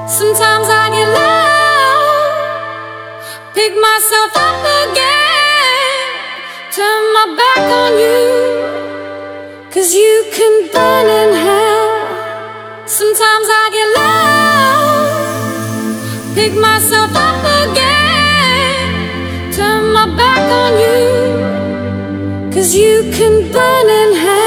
Sometimes I get low, pick myself up again, turn my back on you, 'cause you can burn in hell. Sometimes I get low, pick myself up again, turn my back on you, 'cause you can burn in hell.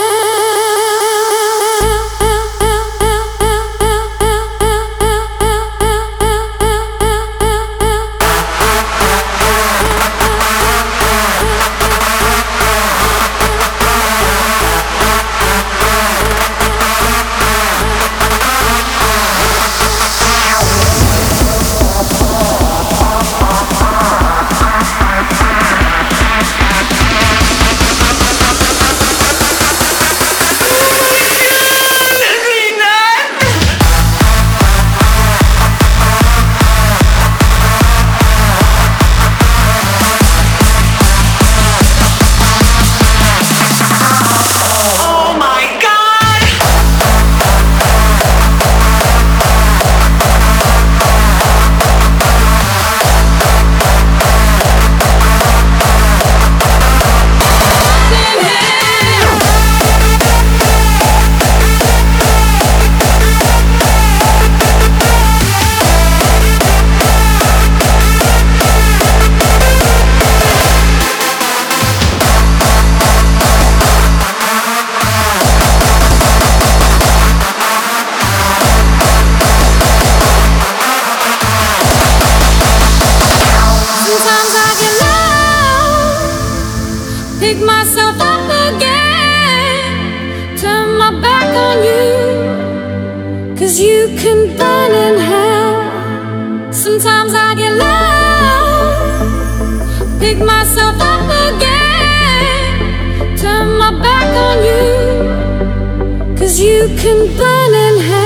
Pick myself up again, turn my back on you, 'cause you can burn in hell. Sometimes I get low, pick myself up again, turn my back on you, 'cause you can burn in hell.